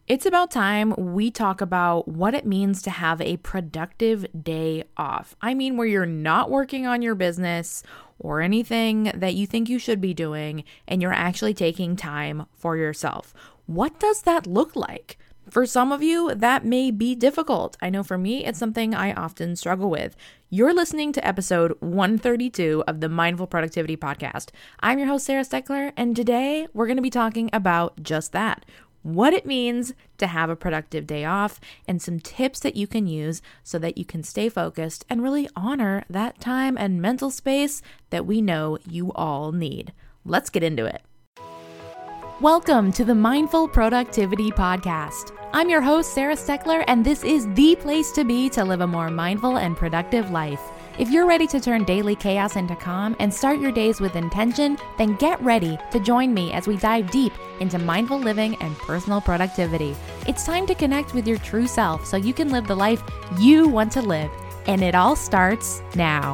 It's about time we talk about what it means to have a productive day off. I mean, where you're not working on your business or anything that you think you should be doing, and you're actually taking time for yourself. What does that look like? For some of you, that may be difficult. I know for me, it's something I often struggle with. You're listening to episode 132 of the Mindful Productivity Podcast. I'm your host, Sarah Steckler, and today we're going to be talking about just that. What it means to have a productive day off, and some tips that you can use so that you can stay focused and really honor that time and mental space that we know you all need. Let's get into it. Welcome to the Mindful Productivity Podcast. I'm your host, Sarah Steckler, and this is the place to be to live a more mindful and productive life. If you're ready to turn daily chaos into calm and start your days with intention, then get ready to join me as we dive deep into mindful living and personal productivity. It's time to connect with your true self so you can live the life you want to live, and it all starts now.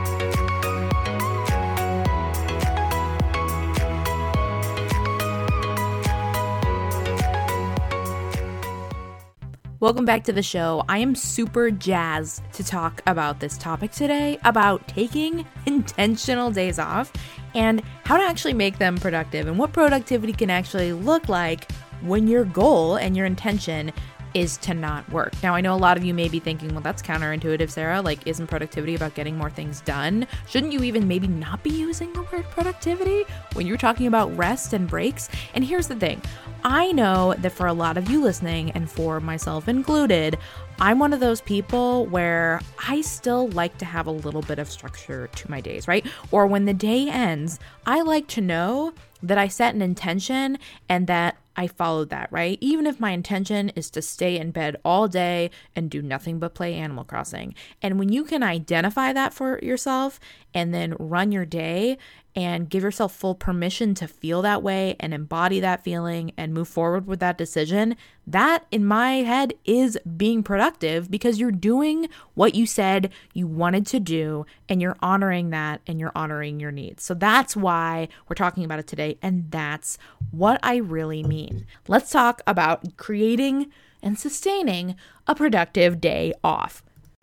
Welcome back to the show. I am super jazzed to talk about this topic today, about taking intentional days off and how to actually make them productive and what productivity can actually look like when your goal and your intention is to not work. Now, I know a lot of you may be thinking, well, that's counterintuitive, Sarah. Like, isn't productivity about getting more things done? Shouldn't you even maybe not be using the word productivity when you're talking about rest and breaks? And here's the thing. I know that for a lot of you listening, and for myself included, I'm one of those people where I still like to have a little bit of structure to my days, right? Or when the day ends, I like to know that I set an intention and that I followed that, right? Even if my intention is to stay in bed all day and do nothing but play Animal Crossing. And when you can identify that for yourself and then run your day and give yourself full permission to feel that way and embody that feeling and move forward with that decision, that in my head is being productive because you're doing what you said you wanted to do and you're honoring that and you're honoring your needs. So that's why we're talking about it today, and that's what I really mean. Let's talk about creating and sustaining a productive day off.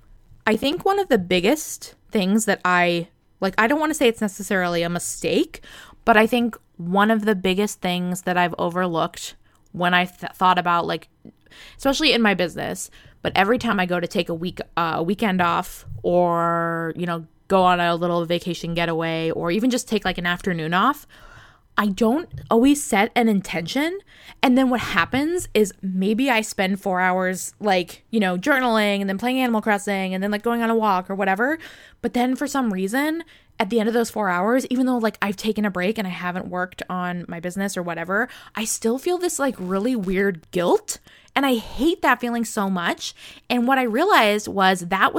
I think one of the biggest things that I don't want to say it's necessarily a mistake, but I think one of the biggest things that I've overlooked when I thought about, like, especially in my business, but every time I go to take a weekend off or, go on a little vacation getaway or even just take like an afternoon off, I don't always set an intention. And then what happens is maybe I spend 4 hours journaling and then playing Animal Crossing and then going on a walk or whatever. But then for some reason, at the end of those 4 hours, even though I've taken a break and I haven't worked on my business or whatever, I still feel this really weird guilt. And I hate that feeling so much. And what I realized was that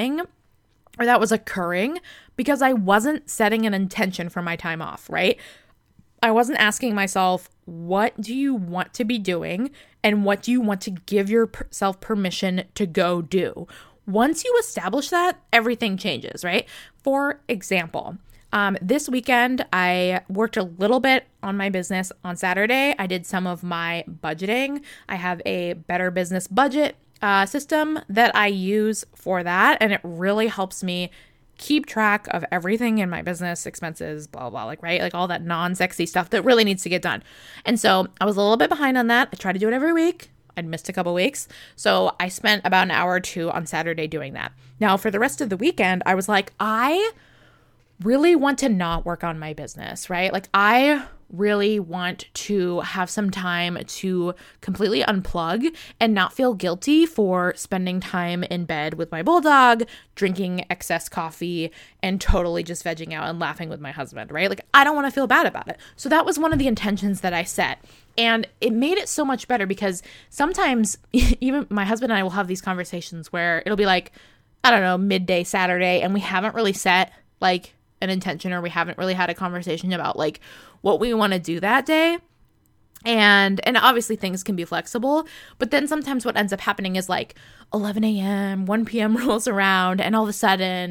was occurring because I wasn't setting an intention for my time off, right? I wasn't asking myself, what do you want to be doing and what do you want to give yourself permission to go do? Once you establish that, everything changes, right? For example, this weekend, I worked a little bit on my business on Saturday. I did some of my budgeting. I have a Better Business Budget system that I use for that, and it really helps me keep track of everything in my business, expenses, blah, blah, right? All that non-sexy stuff that really needs to get done. And so I was a little bit behind on that. I try to do it every week. I'd missed a couple weeks. So I spent about an hour or two on Saturday doing that. Now, for the rest of the weekend, I was like, I really want to not work on my business, right? I really want to have some time to completely unplug and not feel guilty for spending time in bed with my bulldog, drinking excess coffee, and totally just vegging out and laughing with my husband, right? I don't want to feel bad about it. So that was one of the intentions that I set. And it made it so much better because sometimes even my husband and I will have these conversations where it'll be midday Saturday, and we haven't really set an intention, or we haven't really had a conversation about what we want to do that day. And obviously things can be flexible, but then sometimes what ends up happening is 11 a.m., 1 p.m. rolls around, and all of a sudden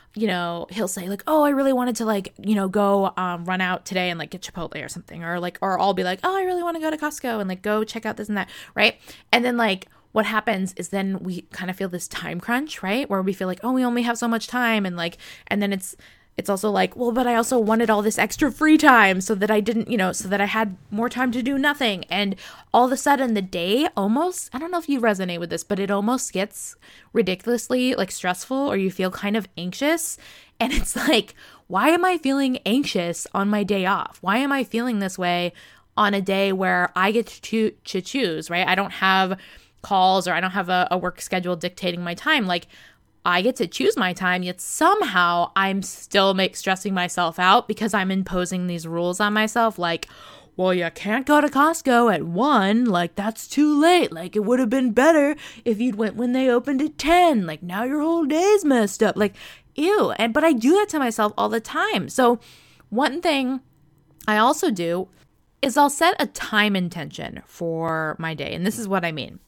he'll say like, oh, I really wanted to like, go run out today and like get Chipotle or something. Or I'll be like, oh, I really want to go to Costco and like go check out this and that. Right. And then like what happens is then we kind of feel this time crunch, right? Where we feel like, oh, we only have so much time. And then it's also like, well, but I also wanted all this extra free time so that I didn't, so that I had more time to do nothing. And all of a sudden the day almost, I don't know if you resonate with this, but it almost gets ridiculously like stressful, or you feel kind of anxious. And it's like, why am I feeling anxious on my day off? Why am I feeling this way on a day where I get to choose, right? I don't have calls, or I don't have a work schedule dictating my time. Like, I get to choose my time, yet somehow I'm still stressing myself out because I'm imposing these rules on myself. Like, well, you can't go to Costco at 1. Like, that's too late. Like, it would have been better if you'd went when they opened at 10. Like, now your whole day's messed up. Like, ew. But I do that to myself all the time. So one thing I also do is I'll set a time intention for my day. And this is what I mean.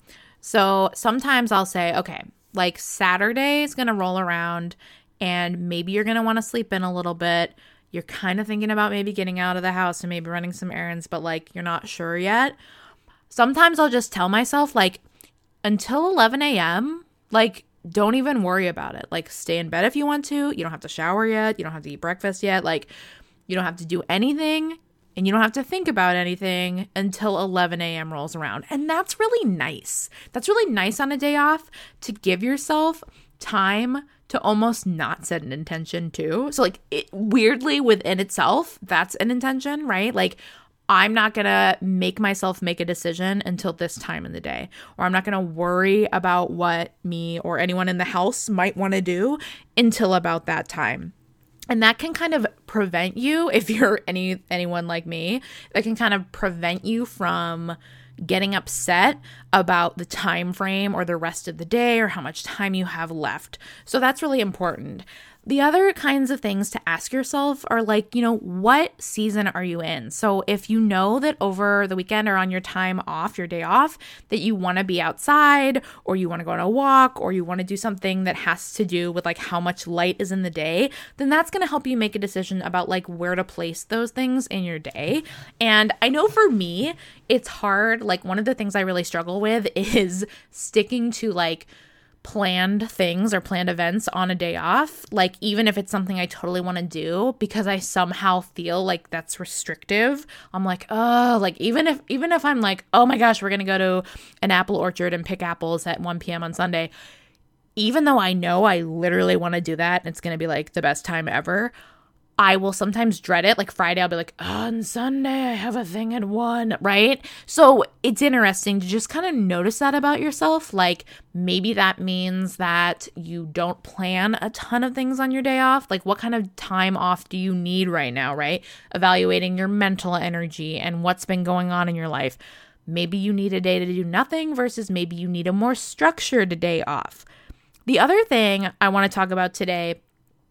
So sometimes I'll say, okay, like Saturday is going to roll around and maybe you're going to want to sleep in a little bit. You're kind of thinking about maybe getting out of the house and maybe running some errands, but like you're not sure yet. Sometimes I'll just tell myself like until 11 a.m., like don't even worry about it. Like stay in bed if you want to. You don't have to shower yet. You don't have to eat breakfast yet. Like you don't have to do anything. And you don't have to think about anything until 11 a.m. rolls around. And that's really nice. That's really nice on a day off to give yourself time to almost not set an intention too. So like weirdly within itself, that's an intention, right? Like I'm not going to make myself make a decision until this time in the day. Or I'm not going to worry about what me or anyone in the house might want to do until about that time. And that can kind of prevent you, if you're anyone like me, that can kind of prevent you from getting upset about the time frame or the rest of the day or how much time you have left. So that's really important. The other kinds of things to ask yourself are like, what season are you in? So if you know that over the weekend or on your time off, your day off, that you want to be outside or you want to go on a walk or you want to do something that has to do with like how much light is in the day, then that's going to help you make a decision about like where to place those things in your day. And I know for me, it's hard. Like one of the things I really struggle with is sticking to like planned things or planned events on a day off, like even if it's something I totally want to do, because I somehow feel like that's restrictive. I'm like, oh, like even if I'm like, oh my gosh, we're gonna go to an apple orchard and pick apples at 1 p.m. on Sunday, even though I know I literally want to do that and it's gonna be like the best time ever, I will sometimes dread it. Like Friday, I'll be like, on Sunday, I have a thing at 1, right? So it's interesting to just kind of notice that about yourself. Like maybe that means that you don't plan a ton of things on your day off. Like what kind of time off do you need right now, right? Evaluating your mental energy and what's been going on in your life. Maybe you need a day to do nothing versus maybe you need a more structured day off. The other thing I want to talk about today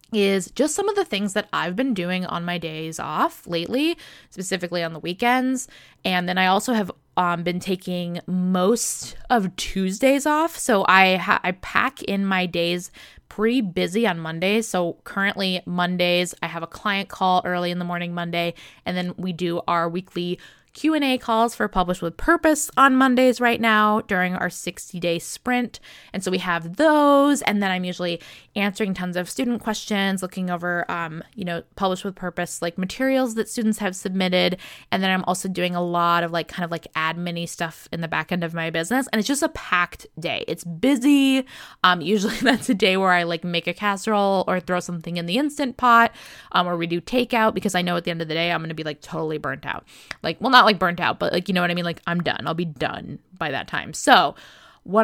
is just some of the things that I've been doing on my days off lately, specifically on the weekends. And then I also have been taking most of Tuesdays off. So I pack in my days pretty busy on Mondays. So currently Mondays, I have a client call early in the morning Monday, and then we do our weekly Q&A calls for Publish with Purpose on Mondays right now during our 60-day sprint. And so we have those, and then I'm usually answering tons of student questions, looking over, Publish with Purpose, like materials that students have submitted. And then I'm also doing a lot of kind of admin-y stuff in the back end of my business. And it's just a packed day. It's busy. Usually that's a day where I make a casserole or throw something in the Instant Pot, or we do takeout, because I know at the end of the day, I'm going to be totally burnt out. Not burnt out, but you know what I mean? I'm done. I'll be done by that time. So what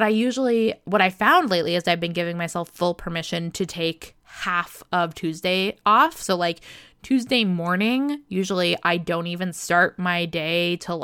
I found lately is I've been giving myself full permission to take half of Tuesday off. So Tuesday morning, usually I don't even start my day till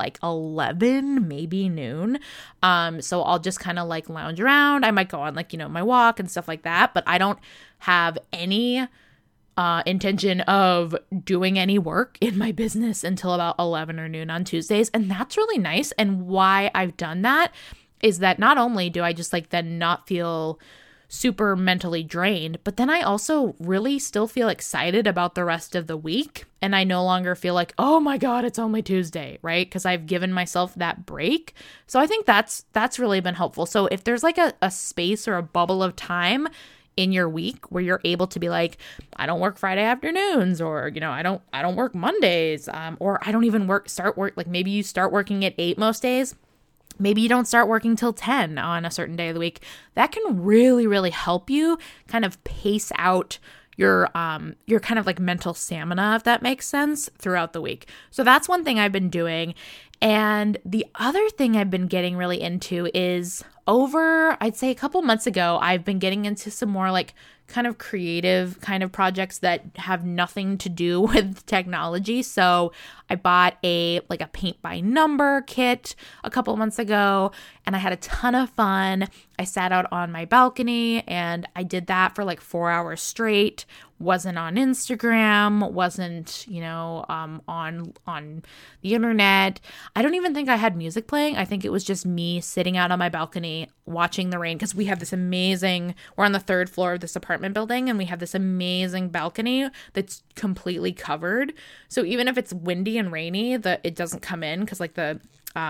11, maybe noon. So I'll just kind of lounge around. I might go on my walk and stuff like that, but I don't have any intention of doing any work in my business until about 11 or noon on Tuesdays. And that's really nice. And why I've done that is that not only do I just then not feel super mentally drained. But then I also really still feel excited about the rest of the week. And I no longer feel like, oh my God, it's only Tuesday, right? Because I've given myself that break. So I think that's really been helpful. So if there's like a space or a bubble of time in your week where you're able to be like, I don't work Friday afternoons, or, you know, I don't work Mondays, or I don't even start work. Like maybe you start working at 8 most days. Maybe you don't start working till 10 on a certain day of the week. That can really, really help you kind of pace out your kind of like mental stamina, if that makes sense, throughout the week. So that's one thing I've been doing. And the other thing I've been getting really into is I'd say a couple months ago, I've been getting into some more like kind of creative kind of projects that have nothing to do with technology. So I bought a paint by number kit a couple months ago, and I had a ton of fun. I sat out on my balcony and I did that for like 4 hours straight. Wasn't on Instagram, wasn't, on the internet. I don't even think I had music playing. I think it was just me sitting out on my balcony watching the rain, because we have this we're on the 3rd floor of this apartment building, and we have this amazing balcony that's completely covered. So even if it's windy and rainy, it doesn't come in, because like the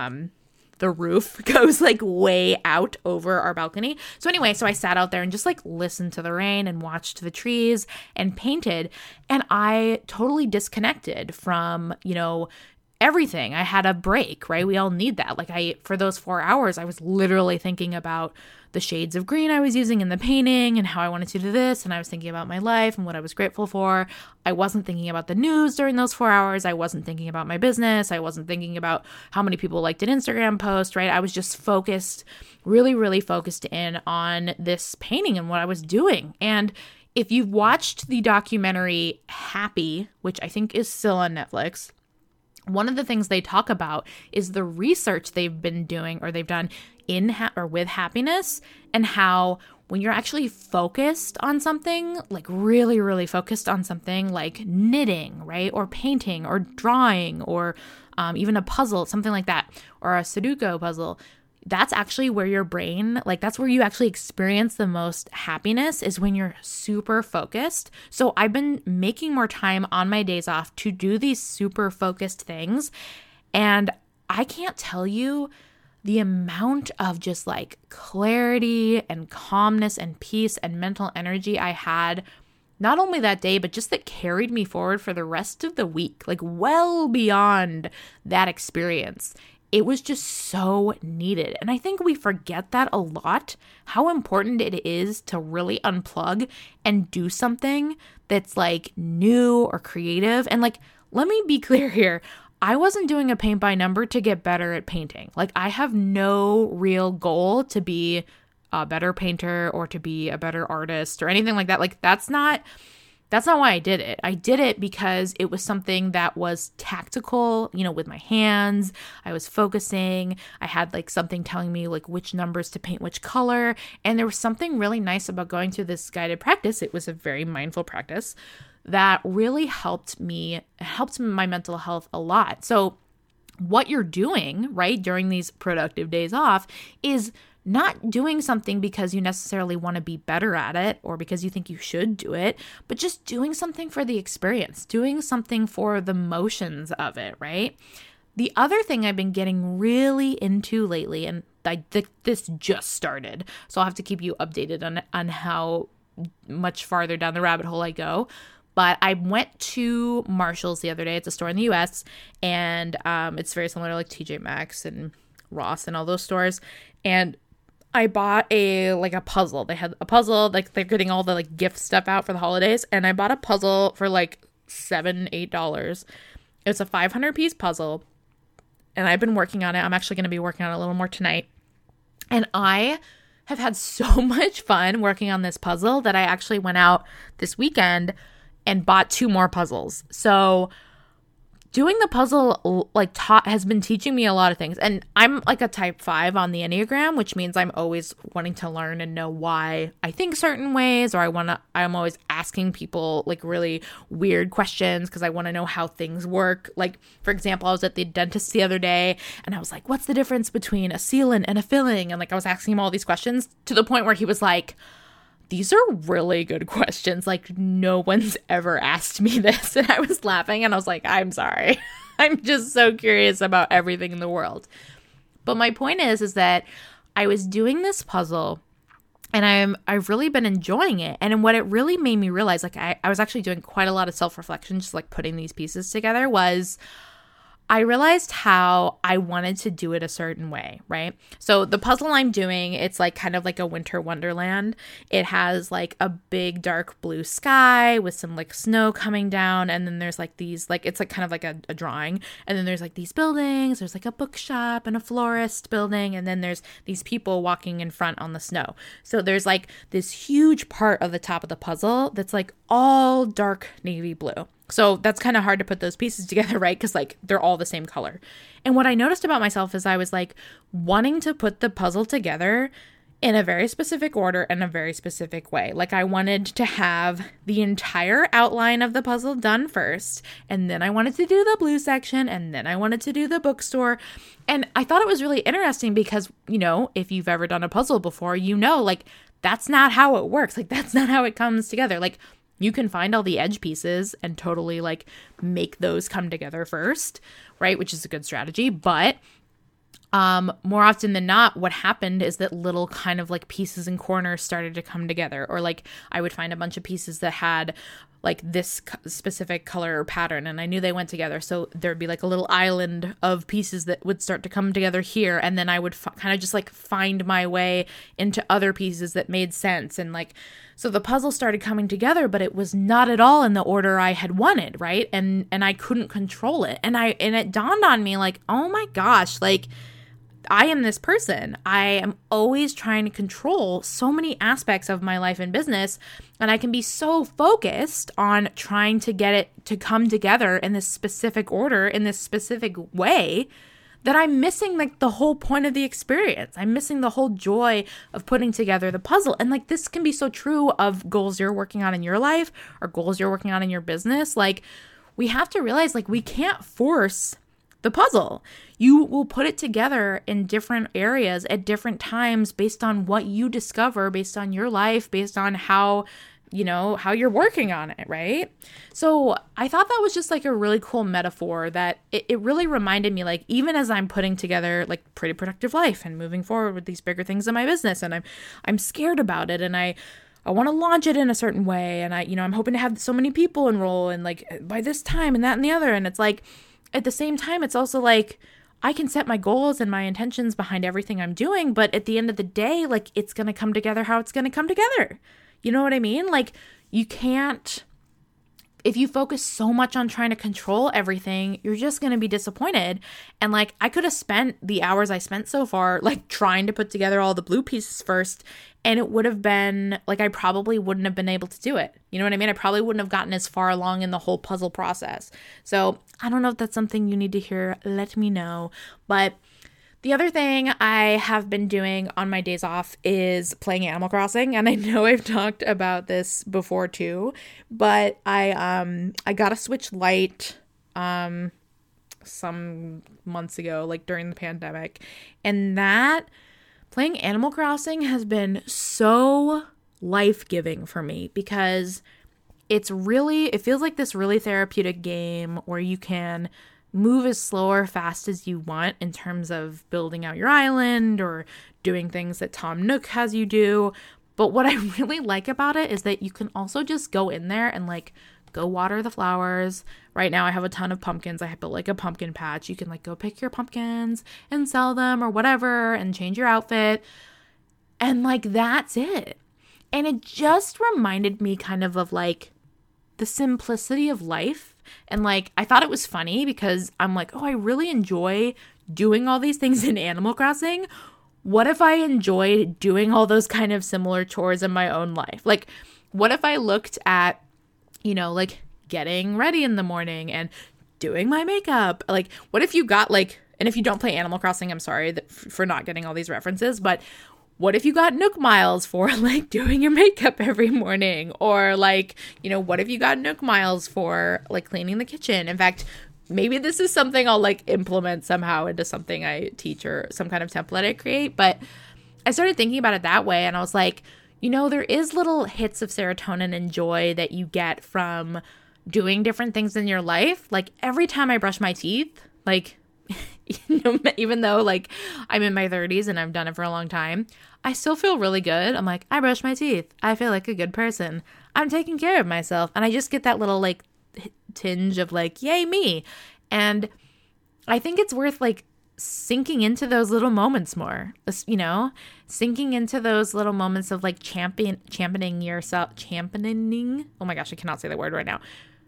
roof goes like way out over our balcony. So anyway, so I sat out there and just like listened to the rain and watched the trees and painted, and I totally disconnected from, everything. I had a break, right? We all need that. Like for those 4 hours, I was literally thinking about the shades of green I was using in the painting and how I wanted to do this. And I was thinking about my life and what I was grateful for. I wasn't thinking about the news during those 4 hours. I wasn't thinking about my business. I wasn't thinking about how many people liked an Instagram post, right? I was just focused, really, really focused in on this painting and what I was doing. And if you've watched the documentary Happy, which I think is still on Netflix, one of the things they talk about is the research they've been doing, or they've done with happiness, and how when you're actually focused on something, like really, really focused on something like knitting, right? Or painting or drawing, or even a puzzle, something like that, or a Sudoku puzzle, that's actually where your brain, like that's where you actually experience the most happiness, is when you're super focused. So I've been making more time on my days off to do these super focused things. And I can't tell you the amount of just like clarity and calmness and peace and mental energy I had, not only that day, but just that carried me forward for the rest of the week, like well beyond that experience. It was just so needed. And I think we forget that a lot, how important it is to really unplug and do something that's like new or creative. And like, let me be clear here. I wasn't doing a paint by number to get better at painting. Like, I have no real goal to be a better painter or to be a better artist or anything like that. Like, that's not why I did it. I did it because it was something that was tactical, with my hands. I was focusing. I had like something telling me like which numbers to paint which color. And there was something really nice about going through this guided practice. It was a very mindful practice that really helped my mental health a lot. So what you're doing, right, during these productive days off is not doing something because you necessarily want to be better at it or because you think you should do it, but just doing something for the experience, doing something for the motions of it, right? The other thing I've been getting really into lately, and this just started, so I'll have to keep you updated on how much farther down the rabbit hole I go. But I went to Marshall's the other day. It's a store in the US, and it's very similar to like TJ Maxx and Ross and all those stores. And I bought a puzzle. They had a puzzle, like they're getting all the like gift stuff out for the holidays. And I bought a puzzle for like $7-8. It's a 500-piece puzzle. And I've been working on it. I'm actually going to be working on it a little more tonight. And I have had so much fun working on this puzzle that I actually went out this weekend and bought 2 more puzzles. So doing the puzzle has been teaching me a lot of things. And I'm like a type 5 on the Enneagram, which means I'm always wanting to learn and know why I think certain ways, or I'm always asking people like really weird questions because I want to know how things work. Like, for example, I was at the dentist the other day and I was like, what's the difference between a sealant and a filling? And like I was asking him all these questions to the point where he was like, these are really good questions. Like, no one's ever asked me this. And I was laughing and I was like, I'm sorry. I'm just so curious about everything in the world. But my point is that I was doing this puzzle and I've really been enjoying it. And what it really made me realize, like I was actually doing quite a lot of self-reflection, just like putting these pieces together, was I realized how I wanted to do it a certain way, right? So the puzzle I'm doing, it's like kind of like a winter wonderland. It has like a big dark blue sky with some like snow coming down. And then there's like these, like, it's like kind of like a drawing. And then there's like these buildings. There's like a bookshop and a florist building. And then there's these people walking in front on the snow. So there's like this huge part of the top of the puzzle that's like all dark navy blue. So that's kind of hard to put those pieces together, right? Because like they're all the same color. And what I noticed about myself is I was like wanting to put the puzzle together in a very specific order and a very specific way. Like I wanted to have the entire outline of the puzzle done first, and then I wanted to do the blue section, and then I wanted to do the bookstore. And I thought it was really interesting because, you know, if you've ever done a puzzle before, you know, like that's not how it works. Like that's not how it comes together. Like you can find all the edge pieces and totally like make those come together first, right? Which is a good strategy. But more often than not, what happened is that little kind of like pieces and corners started to come together. Or like I would find a bunch of pieces that had like this specific color or pattern, and I knew they went together. So there'd be like a little island of pieces that would start to come together here. And then I would kind of just like find my way into other pieces that made sense. And like, so the puzzle started coming together, but it was not at all in the order I had wanted, right? And I couldn't control it. And it dawned on me like, oh my gosh, like I am this person. I am always trying to control so many aspects of my life and business, and I can be so focused on trying to get it to come together in this specific order, in this specific way, that I'm missing like the whole point of the experience. I'm missing the whole joy of putting together the puzzle. And like this can be so true of goals you're working on in your life or goals you're working on in your business. Like we have to realize like we can't force the puzzle. You will put it together in different areas at different times based on what you discover, based on your life, based on how, you know, how you're working on it, right? So I thought that was just like a really cool metaphor that it really reminded me, like, even as I'm putting together like Pretty Productive Life and moving forward with these bigger things in my business, and I'm scared about it, and I want to launch it in a certain way, and I'm hoping to have so many people enroll and like by this time and that and the other. And it's like, at the same time, it's also like, I can set my goals and my intentions behind everything I'm doing, but at the end of the day, like it's going to come together how it's going to come together. You know what I mean? Like you can't, if you focus so much on trying to control everything, you're just going to be disappointed. And like I could have spent the hours I spent so far like trying to put together all the blue pieces first, and it would have been like I probably wouldn't have been able to do it. You know what I mean? I probably wouldn't have gotten as far along in the whole puzzle process. So I don't know if that's something you need to hear. Let me know. But the other thing I have been doing on my days off is playing Animal Crossing, and I know I've talked about this before too, but I got a Switch Lite some months ago, like during the pandemic, and that playing Animal Crossing has been so life-giving for me because it feels like this really therapeutic game where you can move as slow or fast as you want in terms of building out your island or doing things that Tom Nook has you do. But what I really like about it is that you can also just go in there and like go water the flowers. Right now I have a ton of pumpkins. I have built like a pumpkin patch. You can like go pick your pumpkins and sell them or whatever and change your outfit. And like that's it. And it just reminded me kind of like the simplicity of life. And like, I thought it was funny because I'm like, oh, I really enjoy doing all these things in Animal Crossing. What if I enjoyed doing all those kind of similar chores in my own life? Like, what if I looked at, you know, like getting ready in the morning and doing my makeup? Like, what if you got like, and if you don't play Animal Crossing, I'm sorry for not getting all these references, but what if you got Nook Miles for like doing your makeup every morning? Or like, you know, what if you got Nook Miles for like cleaning the kitchen? In fact, maybe this is something I'll like implement somehow into something I teach or some kind of template I create. But I started thinking about it that way, and I was like, there is little hits of serotonin and joy that you get from doing different things in your life. Like every time I brush my teeth, like, even though like I'm in my 30s and I've done it for a long time, I still feel really good. I'm like, I brush my teeth. I feel like a good person. I'm taking care of myself. And I just get that little like tinge of like, yay, me. And I think it's worth like sinking into those little moments more, sinking into those little moments of like championing yourself. Oh my gosh, I cannot say that word right now.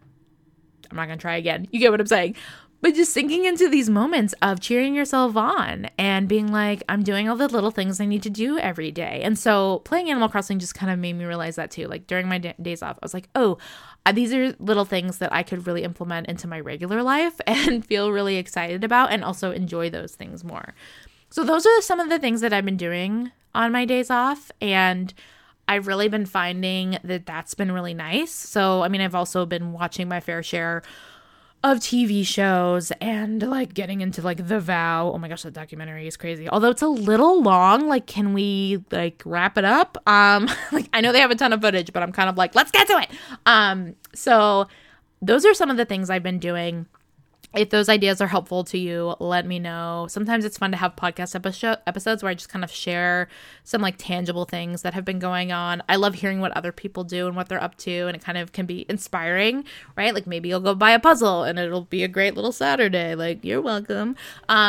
I'm not going to try again. You get what I'm saying. But just sinking into these moments of cheering yourself on and being like, I'm doing all the little things I need to do every day. And so playing Animal Crossing just kind of made me realize that too. Like during my days off, I was like, oh, these are little things that I could really implement into my regular life and feel really excited about and also enjoy those things more. So those are some of the things that I've been doing on my days off. And I've really been finding that that's been really nice. So, I mean, I've also been watching my fair share of TV shows and like getting into like The Vow. Oh my gosh, that documentary is crazy. Although it's a little long, like can we like wrap it up? Like I know they have a ton of footage, but I'm kind of like, let's get to it. So those are some of the things I've been doing. If those ideas are helpful to you, let me know. Sometimes it's fun to have podcast episodes where I just kind of share some like tangible things that have been going on. I love hearing what other people do and what they're up to, and it kind of can be inspiring, right? Like maybe you'll go buy a puzzle and it'll be a great little Saturday. Like, you're welcome.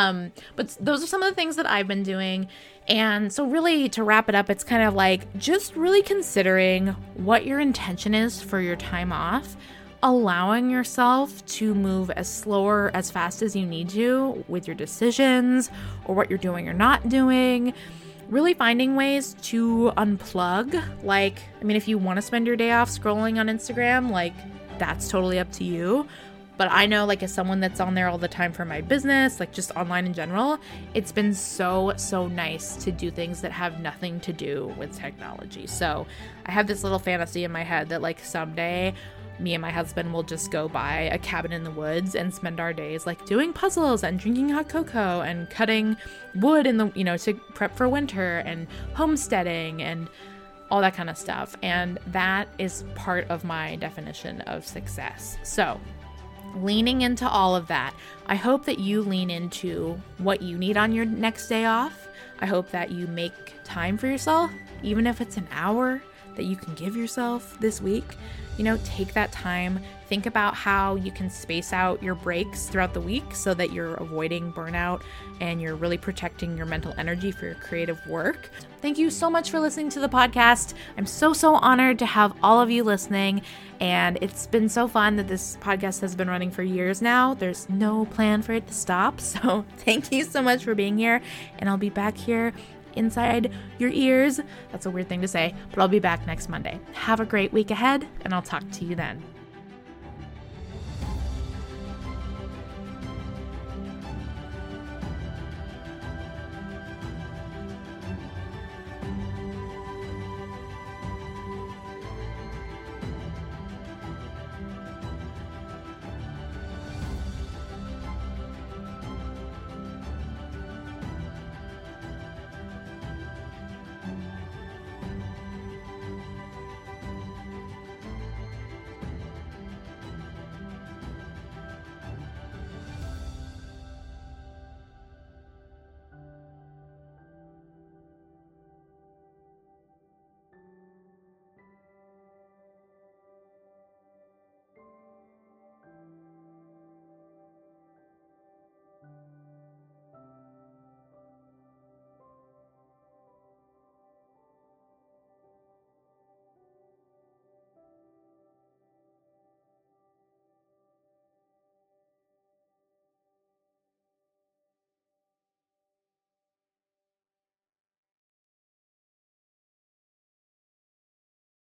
But those are some of the things that I've been doing. And so really to wrap it up, it's kind of like just really considering what your intention is for your time off. Allowing yourself to move as slow or as fast as you need to with your decisions or what you're doing or not doing. Really finding ways to unplug. Like, I mean, if you want to spend your day off scrolling on Instagram, like that's totally up to you. But I know like as someone that's on there all the time for my business, like just online in general, it's been so nice to do things that have nothing to do with technology. So I have this little fantasy in my head that like someday me and my husband will just go buy a cabin in the woods and spend our days like doing puzzles and drinking hot cocoa and cutting wood in the, to prep for winter and homesteading and all that kind of stuff. And that is part of my definition of success. So leaning into all of that, I hope that you lean into what you need on your next day off. I hope that you make time for yourself, even if it's an hour that you can give yourself this week. Take that time, think about how you can space out your breaks throughout the week so that you're avoiding burnout and you're really protecting your mental energy for your creative work. Thank you so much for listening to the podcast. I'm so honored to have all of you listening, and it's been so fun that this podcast has been running for years now. There's no plan for it to stop, so thank you so much for being here, and I'll be back here inside your ears. That's a weird thing to say, but I'll be back next Monday. Have a great week ahead, and I'll talk to you then.